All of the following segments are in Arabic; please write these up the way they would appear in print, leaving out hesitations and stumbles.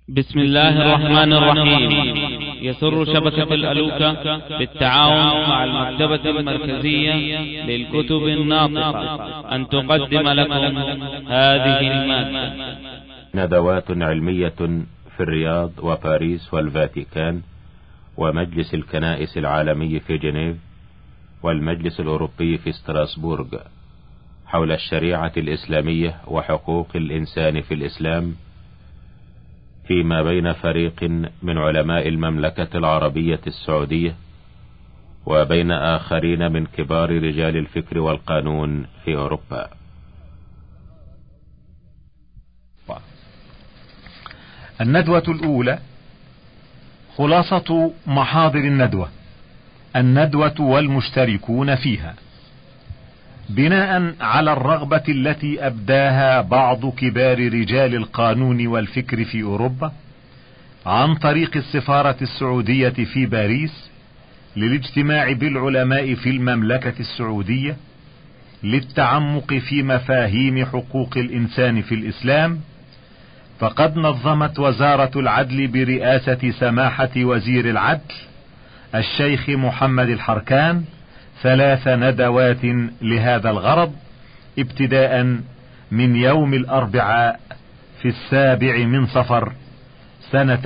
بسم الله الرحمن الرحيم. يسر شبكة الألوكة بالتعاون مع المكتبة المركزية للكتب الناطقة أن تقدم لكم هذه المادة. ندوات علمية في الرياض وباريس والفاتيكان ومجلس الكنائس العالمي في جنيف والمجلس الأوروبي في ستراسبورغ حول الشريعة الإسلامية وحقوق الإنسان في الإسلام، فيما بين فريق من علماء المملكة العربية السعودية وبين آخرين من كبار رجال الفكر والقانون في أوروبا. الندوة الأولى: خلاصة محاضر الندوة والمشتركون فيها. بناء على الرغبة التي أبداها بعض كبار رجال القانون والفكر في أوروبا عن طريق السفارة السعودية في باريس للاجتماع بالعلماء في المملكة السعودية للتعمق في مفاهيم حقوق الإنسان في الإسلام، فقد نظمت وزارة العدل برئاسة سماحة وزير العدل الشيخ محمد الحركان 3 ندوات لهذا الغرض، ابتداء من يوم الأربعاء في 7 من صفر سنة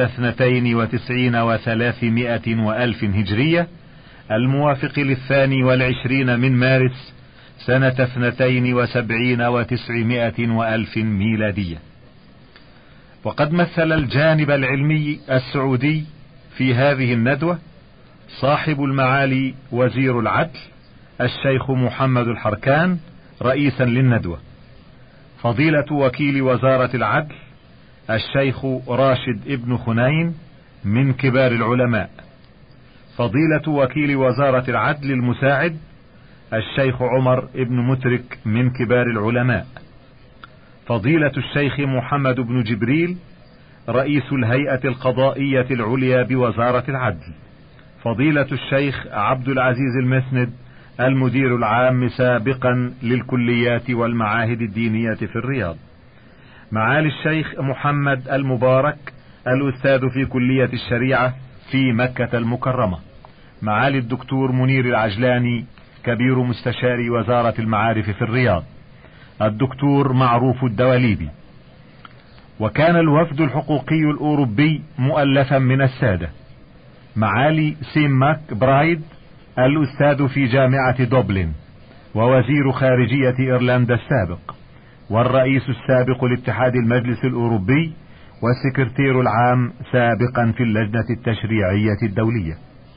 92 و300 وألف هجرية، الموافق 22 من مارس سنة 72 و900 وألف ميلادية. وقد مثل الجانب العلمي السعودي في هذه الندوة صاحب المعالي وزير العدل الشيخ محمد الحركان رئيسا للندوة، فضيلة وكيل وزارة العدل الشيخ راشد ابن خنين من كبار العلماء، فضيلة وكيل وزارة العدل المساعد الشيخ عمر ابن مترك من كبار العلماء، فضيلة الشيخ محمد بن جبريل رئيس الهيئة القضائية العليا بوزارة العدل، فضيلة الشيخ عبد العزيز المسند المدير العام سابقا للكليات والمعاهد الدينية في الرياض، معالي الشيخ محمد المبارك الأستاذ في كلية الشريعة في مكة المكرمة، معالي الدكتور منير العجلاني كبير مستشار وزارة المعارف في الرياض، الدكتور معروف الدواليبي. وكان الوفد الحقوقي الأوروبي مؤلفا من السادة: معالي سيم ماك برايد الأستاذ في جامعة دوبلن ووزير خارجية إيرلندا السابق والرئيس السابق لاتحاد المجلس الأوروبي والسكرتير العام سابقا في اللجنة التشريعية الدولية،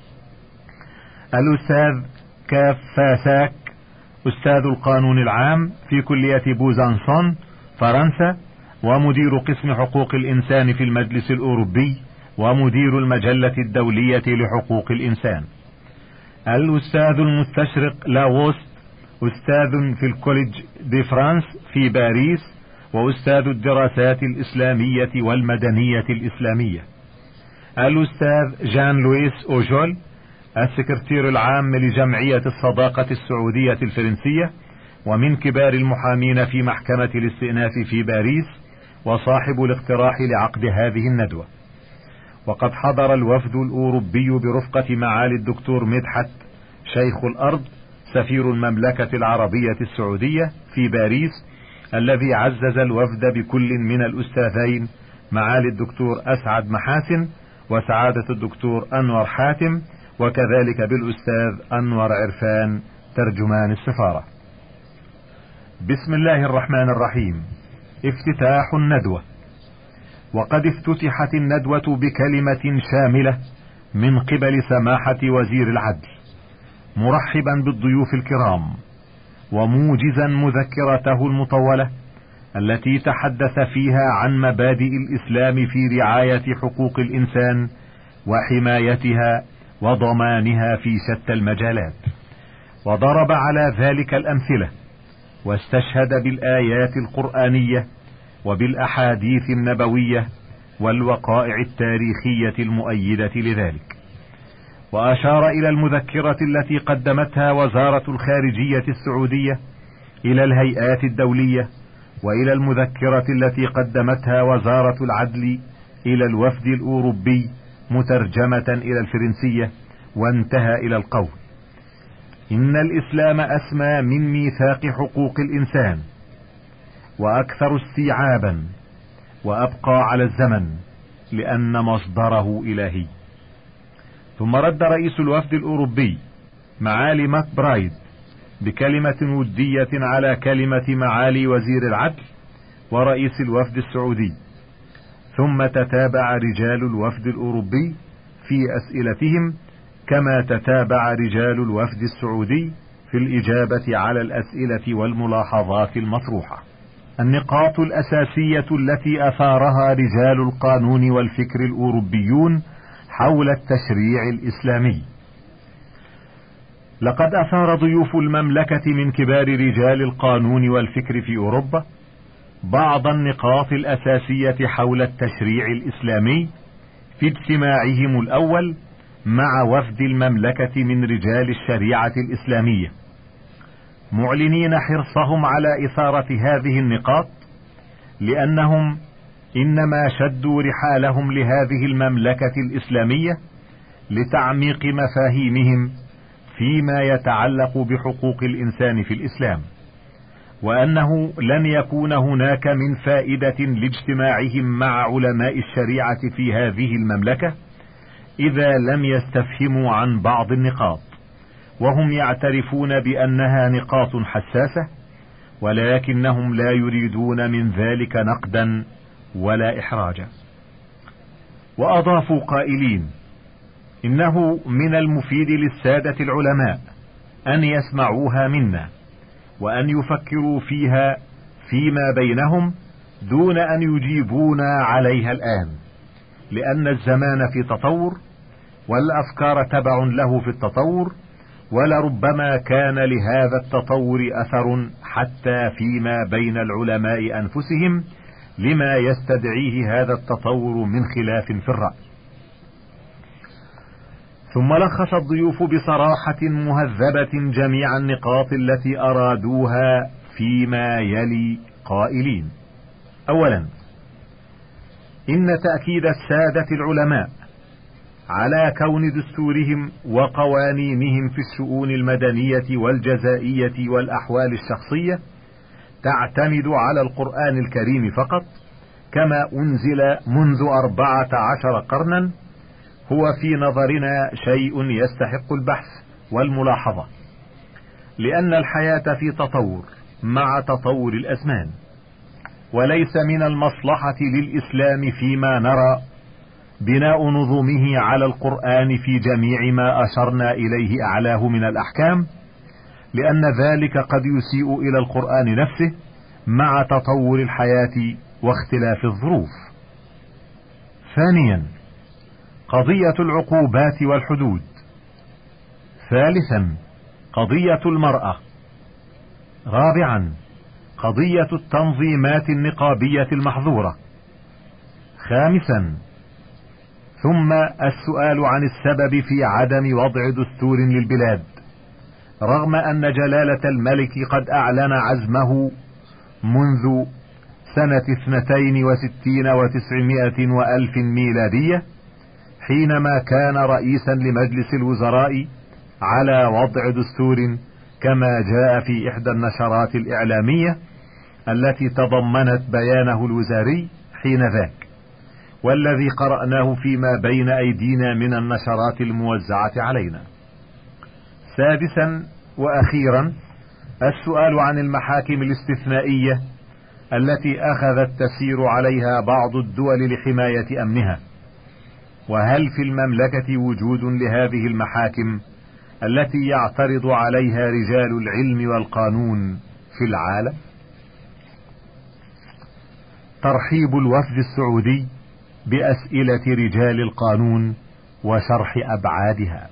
الأستاذ كاف فاساك أستاذ القانون العام في كلية بوزانسون فرنسا ومدير قسم حقوق الإنسان في المجلس الأوروبي ومدير المجلة الدولية لحقوق الإنسان، الأستاذ المستشرق لاوست أستاذ في الكوليج دي فرانس في باريس وأستاذ الدراسات الإسلامية والمدنية الإسلامية، الأستاذ جان لويس أوجول السكرتير العام لجمعية الصداقة السعودية الفرنسية ومن كبار المحامين في محكمة الاستئناف في باريس وصاحب الاقتراح لعقد هذه الندوة. وقد حضر الوفد الأوروبي برفقة معالي الدكتور مدحت شيخ الأرض سفير المملكة العربية السعودية في باريس، الذي عزز الوفد بكل من الأستاذين معالي الدكتور أسعد محاسن وسعادة الدكتور أنور حاتم، وكذلك بالأستاذ أنور عرفان ترجمان السفارة. بسم الله الرحمن الرحيم. افتتاح الندوة. وقد افتتحت الندوة بكلمة شاملة من قبل سماحة وزير العدل، مرحبا بالضيوف الكرام وموجزا مذكرته المطولة التي تحدث فيها عن مبادئ الإسلام في رعاية حقوق الإنسان وحمايتها وضمانها في شتى المجالات، وضرب على ذلك الأمثلة واستشهد بالآيات القرآنية وبالأحاديث النبوية والوقائع التاريخية المؤيدة لذلك، وأشار إلى المذكرة التي قدمتها وزارة الخارجية السعودية إلى الهيئات الدولية وإلى المذكرة التي قدمتها وزارة العدل إلى الوفد الأوروبي مترجمة إلى الفرنسية، وانتهى إلى القول: إن الإسلام أسمى من ميثاق حقوق الإنسان، وأكثر استيعابا، وأبقى على الزمن، لأن مصدره إلهي. ثم رد رئيس الوفد الأوروبي معالي ماكبرايد بكلمة ودية على كلمة معالي وزير العدل ورئيس الوفد السعودي، ثم تتابع رجال الوفد الأوروبي في أسئلتهم كما تتابع رجال الوفد السعودي في الإجابة على الأسئلة والملاحظات المطروحة. النقاط الأساسية التي أثارها رجال القانون والفكر الأوروبيون حول التشريع الإسلامي. لقد أثار ضيوف المملكة من كبار رجال القانون والفكر في أوروبا بعض النقاط الأساسية حول التشريع الإسلامي في اجتماعهم الأول مع وفد المملكة من رجال الشريعة الإسلامية، معلنين حرصهم على إثارة هذه النقاط، لأنهم إنما شدوا رحالهم لهذه المملكة الإسلامية لتعميق مفاهيمهم فيما يتعلق بحقوق الإنسان في الإسلام، وأنه لن يكون هناك من فائدة لاجتماعهم مع علماء الشريعة في هذه المملكة إذا لم يستفهموا عن بعض النقاط، وهم يعترفون بأنها نقاط حساسة، ولكنهم لا يريدون من ذلك نقدا ولا إحراجا. وأضافوا قائلين: إنه من المفيد للسادة العلماء أن يسمعوها منا، وأن يفكروا فيها فيما بينهم دون أن يجيبونا عليها الآن، لأن الزمان في تطور، والأفكار تبع له في التطور، ولربما كان لهذا التطور أثر حتى فيما بين العلماء أنفسهم لما يستدعيه هذا التطور من خلاف في الرأي. ثم لخص الضيوف بصراحة مهذبة جميع النقاط التي أرادوها فيما يلي قائلين: أولا، إن تأكيد السادة العلماء على كون دستورهم وقوانينهم في الشؤون المدنية والجزائية والأحوال الشخصية تعتمد على القرآن الكريم فقط، كما أنزل منذ 14 قرنا، هو في نظرنا شيء يستحق البحث والملاحظة، لأن الحياة في تطور مع تطور الأزمان، وليس من المصلحة للإسلام فيما نرى بناء نظمه على القرآن في جميع ما أشرنا إليه أعلاه من الأحكام، لأن ذلك قد يسيء إلى القرآن نفسه مع تطور الحياة واختلاف الظروف. ثانيا، قضية العقوبات والحدود. ثالثا، قضية المرأة. رابعا، قضية التنظيمات النقابية المحظورة. خامسا، ثم السؤال عن السبب في عدم وضع دستور للبلاد، رغم أن جلالة الملك قد أعلن عزمه منذ سنة 62 و900 وألف ميلادية، حينما كان رئيسا لمجلس الوزراء، على وضع دستور كما جاء في إحدى النشرات الإعلامية التي تضمنت بيانه الوزاري حينذاك، والذي قرأناه فيما بين أيدينا من النشرات الموزعة علينا. سادسا وأخيرا، السؤال عن المحاكم الاستثنائية التي أخذت تسير عليها بعض الدول لحماية أمنها، وهل في المملكة وجود لهذه المحاكم التي يعترض عليها رجال العلم والقانون في العالم؟ ترحيب الوفد السعودي بأسئلة رجال القانون وشرح أبعادها.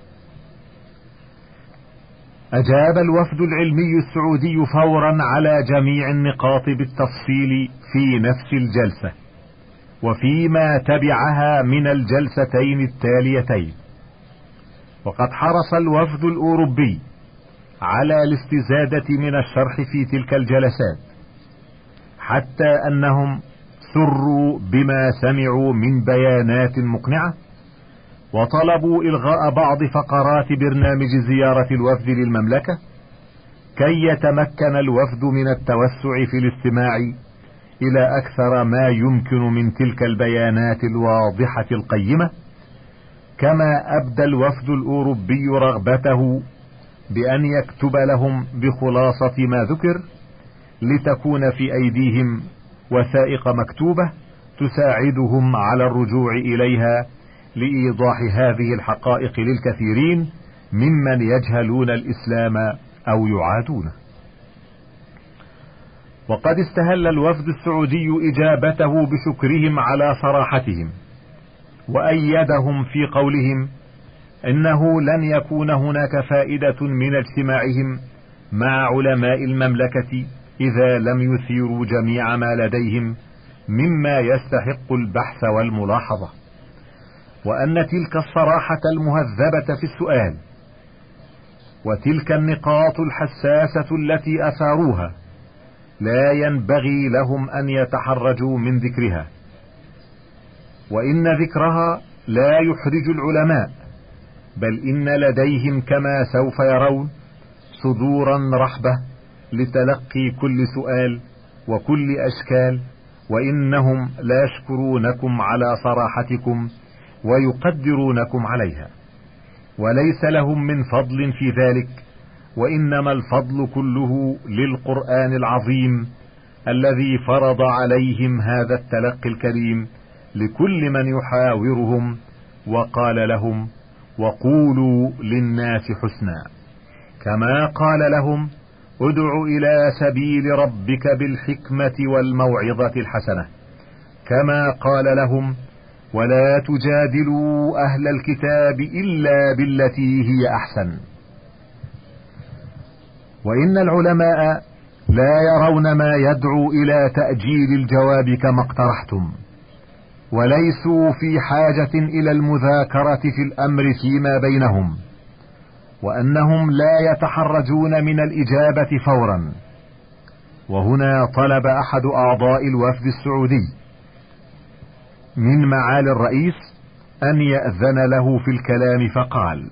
أجاب الوفد العلمي السعودي فورا على جميع النقاط بالتفصيل في نفس الجلسة وفيما تبعها من الجلستين التاليتين. وقد حرص الوفد الأوروبي على الاستزادة من الشرح في تلك الجلسات، حتى أنهم سروا بما سمعوا من بيانات مقنعة، وطلبوا إلغاء بعض فقرات برنامج زيارة الوفد للمملكة كي يتمكن الوفد من التوسع في الاستماع إلى أكثر ما يمكن من تلك البيانات الواضحة القيمة. كما أبدى الوفد الأوروبي رغبته بأن يكتب لهم بخلاصة ما ذكر، لتكون في أيديهم وثائق مكتوبة تساعدهم على الرجوع إليها لإيضاح هذه الحقائق للكثيرين ممن يجهلون الإسلام أو يعادونه. وقد استهل الوفد السعودي إجابته بشكرهم على صراحتهم، وأيدهم في قولهم إنه لن يكون هناك فائدة من اجتماعهم مع علماء المملكة إذا لم يثيروا جميع ما لديهم مما يستحق البحث والملاحظة، وأن تلك الصراحة المهذبة في السؤال وتلك النقاط الحساسة التي أثاروها لا ينبغي لهم أن يتحرجوا من ذكرها، وإن ذكرها لا يحرج العلماء، بل إن لديهم كما سوف يرون صدورا رحبة لتلقي كل سؤال وكل أشكال، وإنهم لا يشكرونكم على صراحتكم ويقدرونكم عليها، وليس لهم من فضل في ذلك، وإنما الفضل كله للقرآن العظيم الذي فرض عليهم هذا التلقي الكريم لكل من يحاورهم، وقال لهم: وقولوا للناس حسنا، كما قال لهم: ادع إلى سبيل ربك بالحكمة والموعظة الحسنة، كما قال لهم: ولا تجادلوا أهل الكتاب إلا بالتي هي أحسن. وإن العلماء لا يرون ما يدعو إلى تأجيل الجواب كما اقترحتم، وليسوا في حاجة إلى المذاكرة في الأمر فيما بينهم، وأنهم لا يتحرجون من الإجابة فورا. وهنا طلب أحد أعضاء الوفد السعودي من معالي الرئيس أن يأذن له في الكلام، فقال: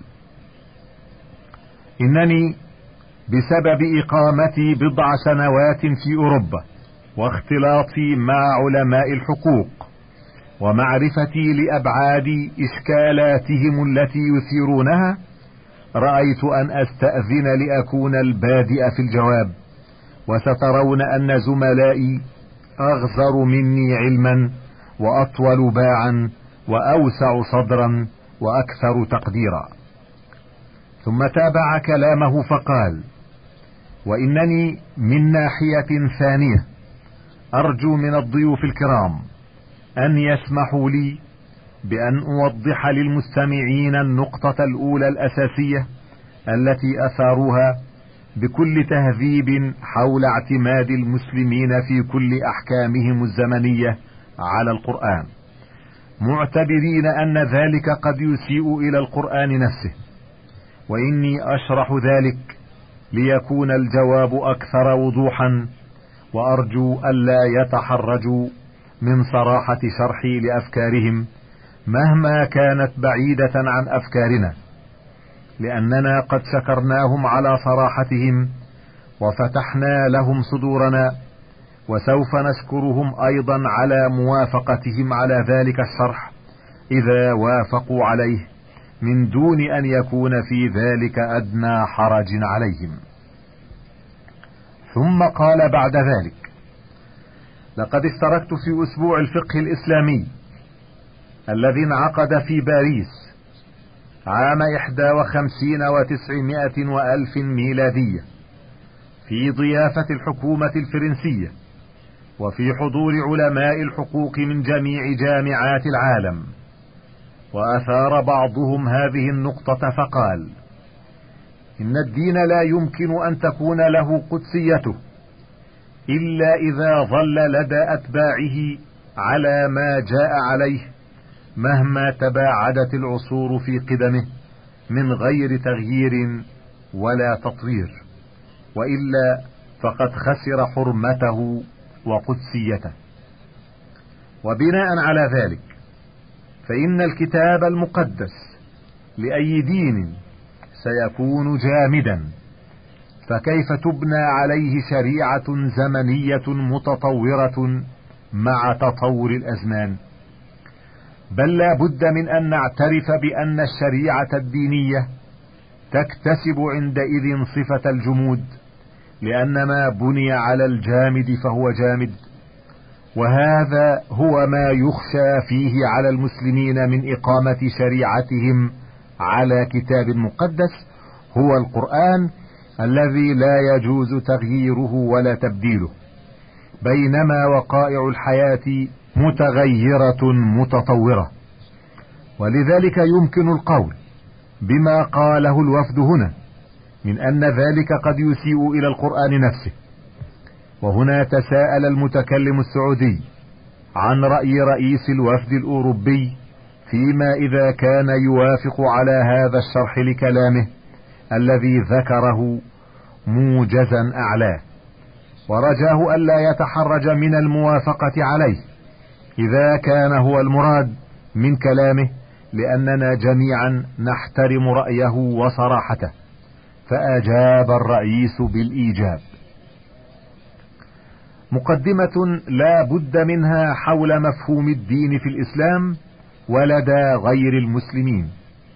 إنني بسبب إقامتي بضع سنوات في أوروبا واختلاطي مع علماء الحقوق ومعرفتي لأبعاد إشكالاتهم التي يثيرونها، رأيت أن أستأذن لأكون البادئ في الجواب، وسترون أن زملائي أغزر مني علما وأطول باعا وأوسع صدرا وأكثر تقديرا. ثم تابع كلامه فقال: وإنني من ناحية ثانية أرجو من الضيوف الكرام أن يسمحوا لي بأن أوضح للمستمعين النقطة الأولى الأساسية التي أثاروها بكل تهذيب حول اعتماد المسلمين في كل أحكامهم الزمنية على القرآن، معتبرين أن ذلك قد يسيء إلى القرآن نفسه، وإني أشرح ذلك ليكون الجواب أكثر وضوحا، وأرجو ألا يتحرجوا من صراحة شرحي لأفكارهم مهما كانت بعيدة عن أفكارنا، لأننا قد شكرناهم على صراحتهم وفتحنا لهم صدورنا، وسوف نشكرهم أيضا على موافقتهم على ذلك الشرح إذا وافقوا عليه، من دون أن يكون في ذلك أدنى حرج عليهم. ثم قال بعد ذلك: لقد اشتركت في أسبوع الفقه الإسلامي الذي انعقد في باريس عام 51 و900 وألف ميلادية في ضيافة الحكومة الفرنسية، وفي حضور علماء الحقوق من جميع جامعات العالم. وأثار بعضهم هذه النقطة فقال: إن الدين لا يمكن أن تكون له قدسيته إلا إذا ظل لدى أتباعه على ما جاء عليه مهما تباعدت العصور في قدمه من غير تغيير ولا تطوير، وإلا فقد خسر حرمته وقدسيته. وبناء على ذلك فإن الكتاب المقدس لأي دين سيكون جامدا، فكيف تبنى عليه شريعة زمنية متطورة مع تطور الأزمان؟ بل لا بد من أن نعترف بأن الشريعة الدينية تكتسب عندئذ صفة الجمود، لأن ما بني على الجامد فهو جامد. وهذا هو ما يخشى فيه على المسلمين من إقامة شريعتهم على كتاب مقدس هو القرآن الذي لا يجوز تغييره ولا تبديله، بينما وقائع الحياة متغيرة متطورة. ولذلك يمكن القول بما قاله الوفد هنا من أن ذلك قد يسيء إلى القرآن نفسه. وهنا تساءل المتكلم السعودي عن رأي رئيس الوفد الأوروبي فيما إذا كان يوافق على هذا الشرح لكلامه الذي ذكره موجزا أعلاه، ورجاه ألا يتحرج من الموافقة عليه إذا كان هو المراد من كلامه، لأننا جميعا نحترم رأيه وصراحته. فأجاب الرئيس بالإيجاب. مقدمة لا بد منها حول مفهوم الدين في الإسلام ولدى غير المسلمين.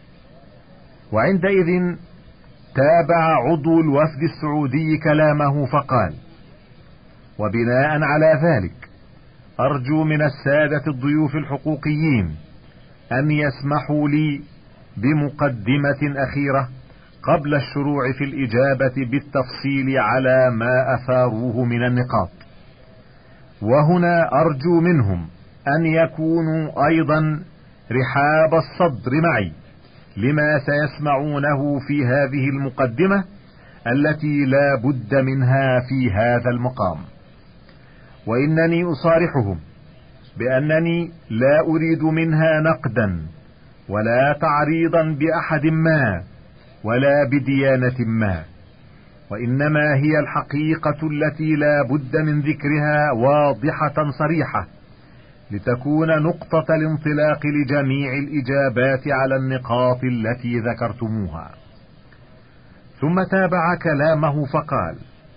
وعندئذ تابع عضو الوفد السعودي كلامه فقال: وبناء على ذلك أرجو من السادة الضيوف الحقوقيين أن يسمحوا لي بمقدمة أخيرة قبل الشروع في الإجابة بالتفصيل على ما أثاروه من النقاط. وهنا أرجو منهم أن يكونوا أيضا رحاب الصدر معي لما سيسمعونه في هذه المقدمة التي لا بد منها في هذا المقام. وإنني أصارحهم بأنني لا أريد منها نقدا ولا تعريضا بأحد ما ولا بديانة ما، وإنما هي الحقيقة التي لا بد من ذكرها واضحة صريحة لتكون نقطة الانطلاق لجميع الإجابات على النقاط التي ذكرتموها. ثم تابع كلامه فقال: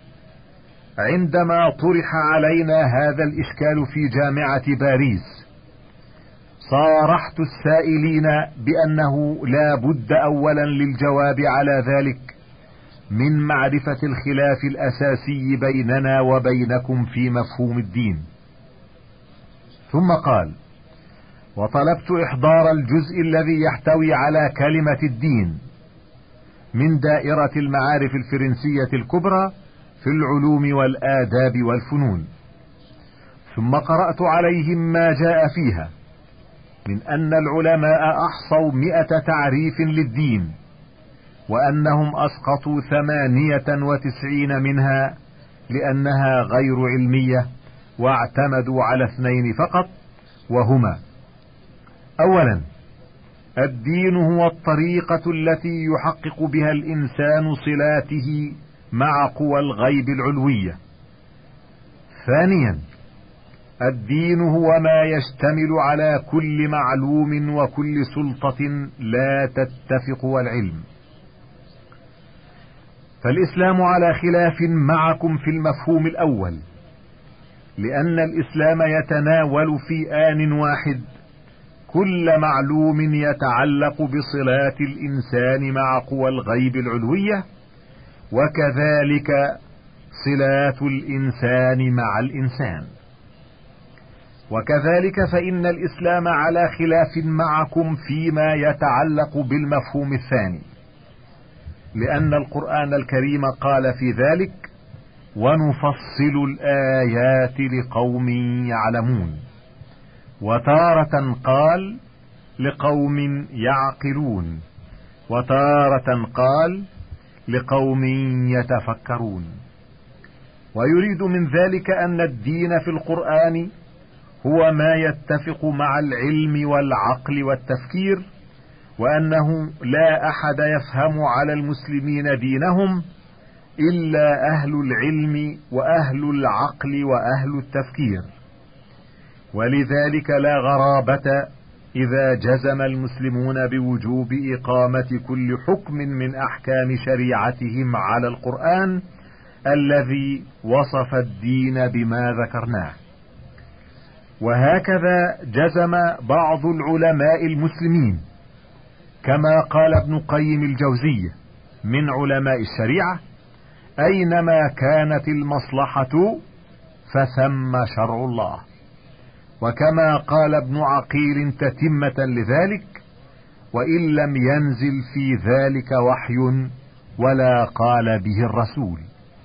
عندما طرح علينا هذا الإشكال في جامعة باريس صارحت السائلين بأنه لا بد أولا للجواب على ذلك من معرفة الخلاف الأساسي بيننا وبينكم في مفهوم الدين. ثم قال: وطلبت إحضار الجزء الذي يحتوي على كلمة الدين من دائرة المعارف الفرنسية الكبرى في العلوم والآداب والفنون. ثم قرأت عليهم ما جاء فيها من أن العلماء أحصوا 100 تعريف للدين، وأنهم أسقطوا 98 منها لأنها غير علمية، واعتمدوا على 2 فقط، وهما: أولا، الدين هو الطريقة التي يحقق بها الإنسان صلاته مع قوى الغيب العلوية. ثانيا، الدين هو ما يشتمل على كل معلوم وكل سلطة لا تتفق والعلم. فالإسلام على خلاف معكم في المفهوم الأول، لأن الإسلام يتناول في آن واحد كل معلوم يتعلق بصلات الإنسان مع قوى الغيب العلوية، وكذلك صلات الإنسان مع الإنسان. وكذلك فإن الإسلام على خلاف معكم فيما يتعلق بالمفهوم الثاني، لأن القرآن الكريم قال في ذلك: ونفصل الآيات لقوم يعلمون، وتارة قال لقوم يعقلون، وتارة قال لقوم يتفكرون. ويريد من ذلك أن الدين في القرآن هو ما يتفق مع العلم والعقل والتفكير، وأنه لا أحد يفهم على المسلمين دينهم إلا أهل العلم وأهل العقل وأهل التفكير. ولذلك لا غرابة إذا جزم المسلمون بوجوب إقامة كل حكم من أحكام شريعتهم على القرآن الذي وصف الدين بما ذكرناه. وهكذا جزم بعض العلماء المسلمين، كما قال ابن قيم الجوزية من علماء الشريعة: أينما كانت المصلحة فثم شرع الله. وكما قال ابن عقيل تتمة لذلك: وإن لم ينزل في ذلك وحي ولا قال به الرسول.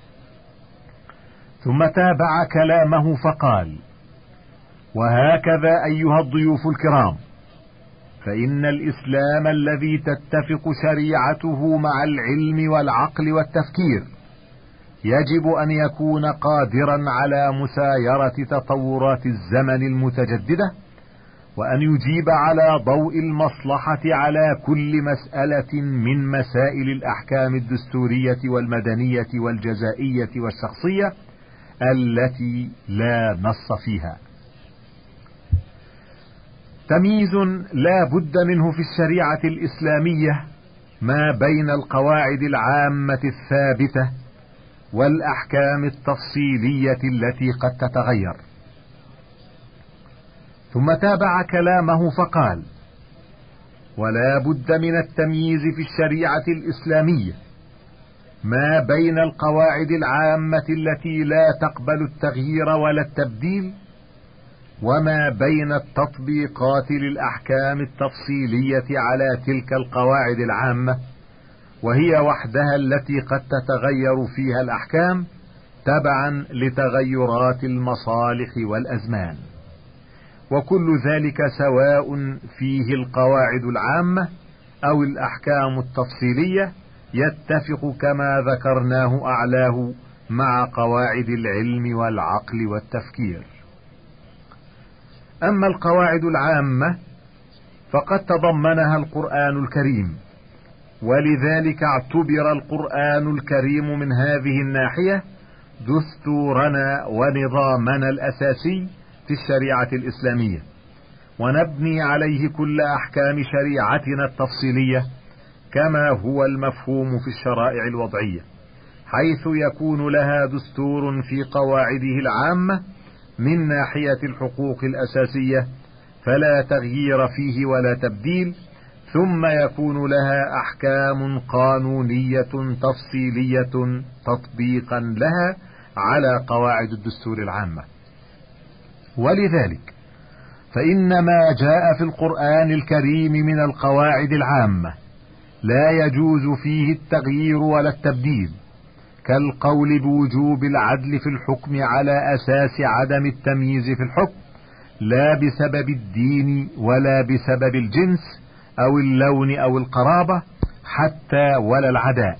ثم تابع كلامه فقال: وهكذا أيها الضيوف الكرام، فإن الإسلام الذي تتفق شريعته مع العلم والعقل والتفكير يجب أن يكون قادرا على مسايرة تطورات الزمن المتجددة، وأن يجيب على ضوء المصلحة على كل مسألة من مسائل الأحكام الدستورية والمدنية والجزائية والشخصية التي لا نص فيها. تمييز لا بد منه في الشريعة الإسلامية ما بين القواعد العامة الثابتة والأحكام التفصيلية التي قد تتغير. ثم تابع كلامه فقال: ولا بد من التمييز في الشريعة الإسلامية ما بين القواعد العامة التي لا تقبل التغيير ولا التبديل، وما بين التطبيقات للأحكام التفصيلية على تلك القواعد العامة، وهي وحدها التي قد تتغير فيها الأحكام تبعا لتغيرات المصالح والأزمان. وكل ذلك سواء فيه القواعد العامة أو الأحكام التفصيلية يتفق كما ذكرناه أعلاه مع قواعد العلم والعقل والتفكير. أما القواعد العامة فقد تضمنها القرآن الكريم، ولذلك اعتبر القرآن الكريم من هذه الناحية دستورنا ونظامنا الأساسي في الشريعة الإسلامية، ونبني عليه كل أحكام شريعتنا التفصيلية كما هو المفهوم في الشرائع الوضعية، حيث يكون لها دستور في قواعده العامة من ناحية الحقوق الأساسية فلا تغيير فيه ولا تبديل، ثم يكون لها أحكام قانونية تفصيلية تطبيقا لها على قواعد الدستور العامة. ولذلك فإن ما جاء في القرآن الكريم من القواعد العامة لا يجوز فيه التغيير ولا التبديل، كالقول بوجوب العدل في الحكم على أساس عدم التمييز في الحكم، لا بسبب الدين ولا بسبب الجنس أو اللون أو القرابة حتى ولا العداء.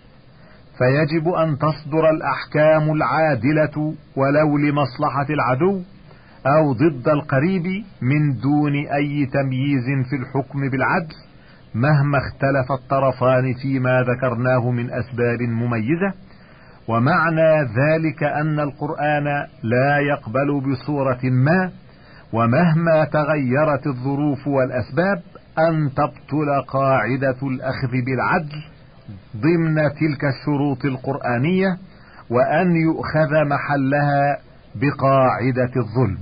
فيجب أن تصدر الأحكام العادلة ولو لمصلحة العدو أو ضد القريب من دون أي تمييز في الحكم بالعدل، مهما اختلف الطرفان فيما ذكرناه من أسباب مميزة. ومعنى ذلك أن القرآن لا يقبل بصورة ما، ومهما تغيرت الظروف والأسباب، أن تبطل قاعدة الأخذ بالعدل ضمن تلك الشروط القرآنية، وأن يؤخذ محلها بقاعدة الظلم.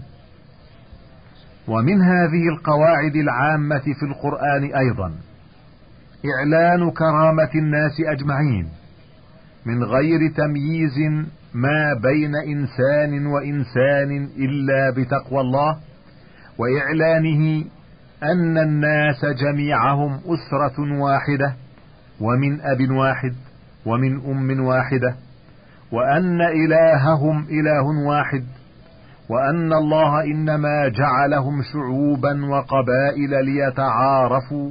ومن هذه القواعد العامة في القرآن أيضا إعلان كرامة الناس أجمعين من غير تمييز ما بين إنسان وإنسان إلا بتقوى الله، وإعلانه أن الناس جميعهم أسرة واحدة ومن أب واحد ومن أم واحدة، وأن إلههم إله واحد، وأن الله إنما جعلهم شعوبا وقبائل ليتعارفوا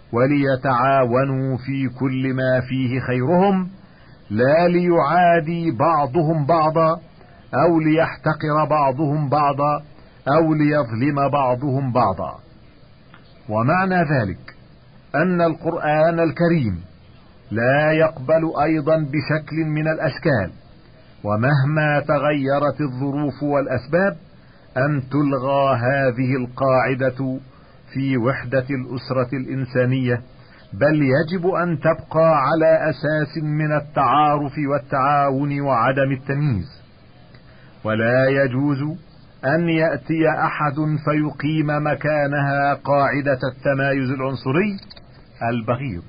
وليتعاونوا في كل ما فيه خيرهم، لا ليعادي بعضهم بعضا أو ليحتقر بعضهم بعضا أو ليظلم بعضهم بعضا. ومعنى ذلك أن القرآن الكريم لا يقبل أيضا بشكل من الأشكال، ومهما تغيرت الظروف والأسباب، أن تلغى هذه القاعدة في وحدة الأسرة الإنسانية، بل يجب أن تبقى على أساس من التعارف والتعاون وعدم التمييز. ولا يجوز أن يأتي أحد فيقيم مكانها قاعدة التمايز العنصري البغيض.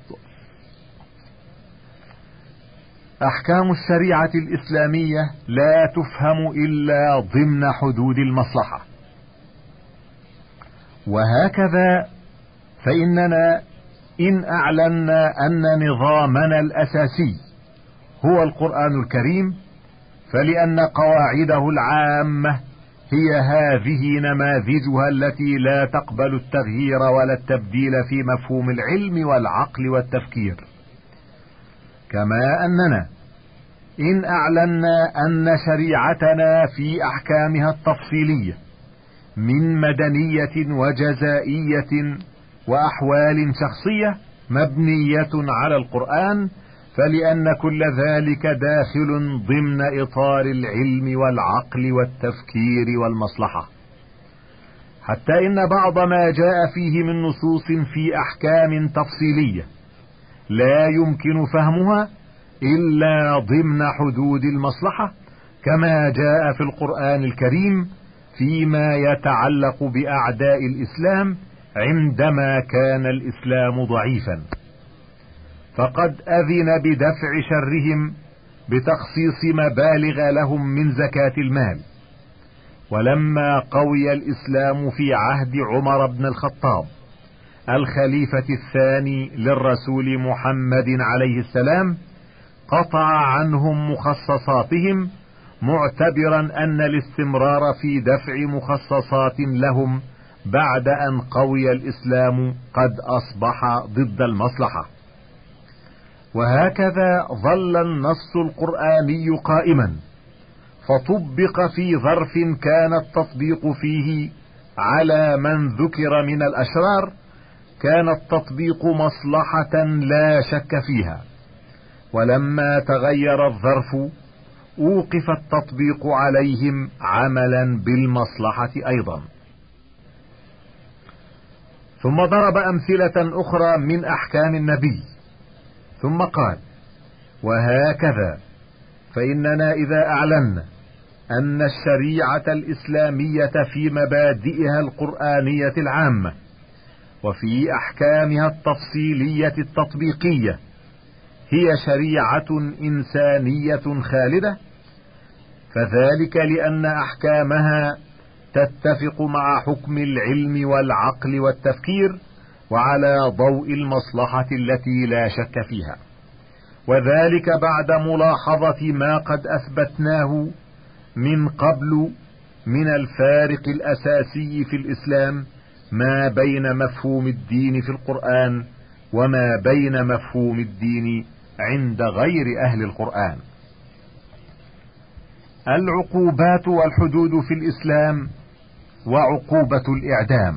أحكام الشريعة الإسلامية لا تفهم إلا ضمن حدود المصلحة، وهكذا فإننا إن أعلنا أن نظامنا الأساسي هو القرآن الكريم، فلأن قواعده العامة هي هذه نماذجها التي لا تقبل التغيير ولا التبديل في مفهوم العلم والعقل والتفكير. كما أننا إن أعلنا أن شريعتنا في أحكامها التفصيلية من مدنية وجزائية وأحوال شخصية مبنية على القرآن، فلأن كل ذلك داخل ضمن إطار العلم والعقل والتفكير والمصلحة، حتى إن بعض ما جاء فيه من نصوص في أحكام تفصيلية لا يمكن فهمها إلا ضمن حدود المصلحة، كما جاء في القرآن الكريم فيما يتعلق بأعداء الإسلام عندما كان الإسلام ضعيفا، فقد أذن بدفع شرهم بتخصيص مبالغ لهم من زكاة المال. ولما قوي الإسلام في عهد عمر بن الخطاب الخليفة الثاني للرسول محمد عليه السلام، قطع عنهم مخصصاتهم، معتبرا أن الاستمرار في دفع مخصصات لهم بعد أن قوي الإسلام قد أصبح ضد المصلحة. وهكذا ظل النص القرآني قائما، فطبق في ظرف كان التطبيق فيه على من ذكر من الأشرار، كان التطبيق مصلحة لا شك فيها، ولما تغير الظرف أوقف التطبيق عليهم عملا بالمصلحة أيضا. ثم ضرب أمثلة أخرى من أحكام النبي، ثم قال: وهكذا فإننا إذا أعلنا أن الشريعة الإسلامية في مبادئها القرآنية العامة وفي أحكامها التفصيلية التطبيقية هي شريعة إنسانية خالدة، فذلك لأن أحكامها تتفق مع حكم العلم والعقل والتفكير وعلى ضوء المصلحة التي لا شك فيها، وذلك بعد ملاحظة ما قد أثبتناه من قبل من الفارق الأساسي في الإسلام ما بين مفهوم الدين في القرآن وما بين مفهوم الدين عند غير أهل القرآن. العقوبات والحدود في الإسلام وعقوبة الإعدام.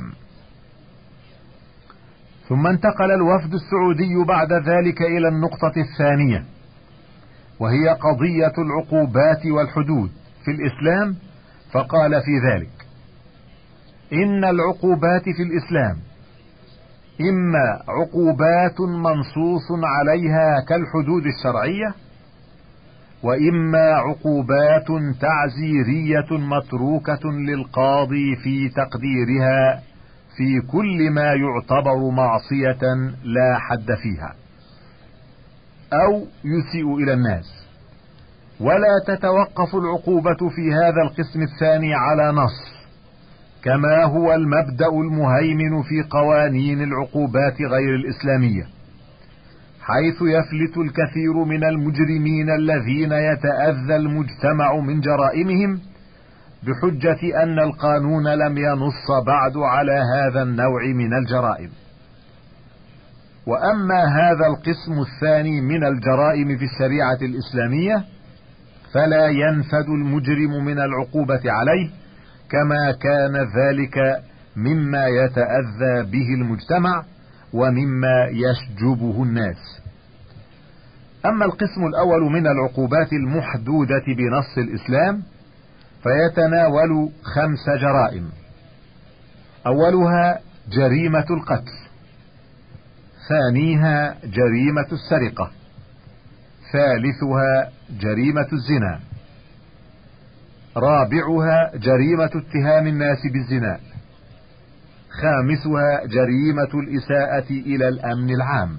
ثم انتقل الوفد السعودي بعد ذلك إلى النقطة الثانية، وهي قضية العقوبات والحدود في الإسلام، فقال في ذلك: إن العقوبات في الإسلام إما عقوبات منصوص عليها كالحدود الشرعية، وإما عقوبات تعزيرية متروكة للقاضي في تقديرها في كل ما يعتبر معصية لا حد فيها أو يسيء إلى الناس. ولا تتوقف العقوبة في هذا القسم الثاني على نص، كما هو المبدأ المهيمن في قوانين العقوبات غير الإسلامية، حيث يفلت الكثير من المجرمين الذين يتأذى المجتمع من جرائمهم بحجة أن القانون لم ينص بعد على هذا النوع من الجرائم. وأما هذا القسم الثاني من الجرائم في الشريعة الإسلامية فلا ينفد المجرم من العقوبة عليه، كما كان ذلك مما يتأذى به المجتمع ومما يشجبه الناس. أما القسم الأول من العقوبات المحدودة بنص الإسلام فيتناول 5 جرائم. أولها جريمة القتل، ثانيها جريمة السرقة، ثالثها جريمة الزنا، رابعها جريمة اتهام الناس بالزنا، خامسها جريمة الإساءة إلى الأمن العام.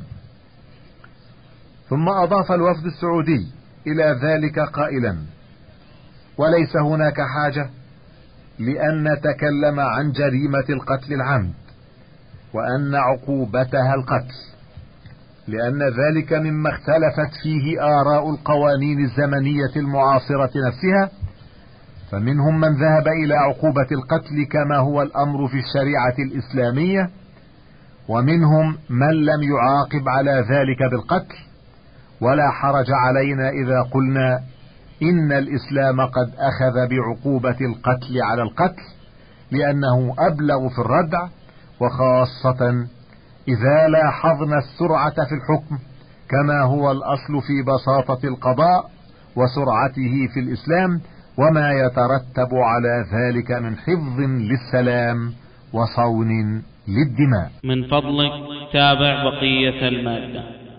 ثم أضاف الوفد السعودي إلى ذلك قائلا: وليس هناك حاجة لأن نتكلم عن جريمة القتل العمد وأن عقوبتها القتل، لأن ذلك مما اختلفت فيه آراء القوانين الزمنية المعاصرة نفسها، فمنهم من ذهب إلى عقوبة القتل كما هو الأمر في الشريعة الإسلامية، ومنهم من لم يعاقب على ذلك بالقتل. ولا حرج علينا إذا قلنا إن الإسلام قد أخذ بعقوبة القتل على القتل، لأنه أبلغ في الردع، وخاصة إذا لاحظنا السرعة في الحكم كما هو الأصل في بساطة القضاء وسرعته في الإسلام، وما يترتب على ذلك من حفظ للسلام وصون للدماء. من فضلك تابع بقية المادة.